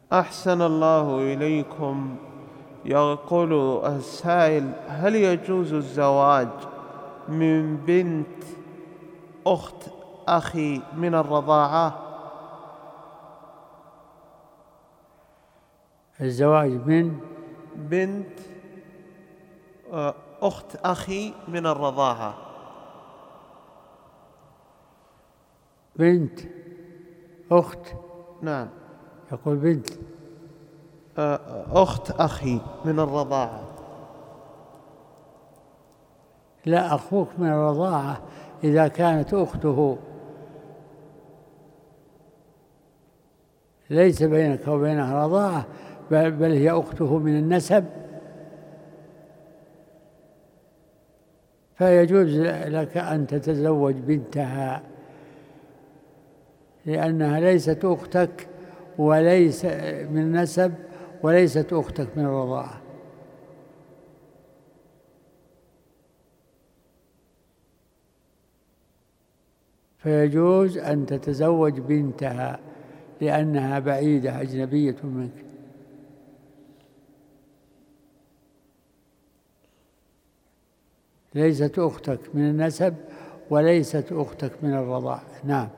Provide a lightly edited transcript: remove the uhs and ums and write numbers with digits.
أحسن الله إليكم. يقول السائل: هل يجوز الزواج من بنت أخت أخي من الرضاعة؟ الزواج من بنت أخت أخي من الرضاعة. بنت أخت، نعم، يقول بنت أخت أخي من الرضاعة. لا، أخوك من الرضاعة إذا كانت أخته ليس بينك وبينها رضاعة، بل هي أخته من النسب، فيجوز لك أن تتزوج بنتها، لأنها ليست أختك وليس من النسب وليست أختك من الرضاعة. فيجوز أن تتزوج بنتها لأنها بعيدة أجنبية منك، ليست أختك من النسب وليست أختك من الرضاعة. نعم.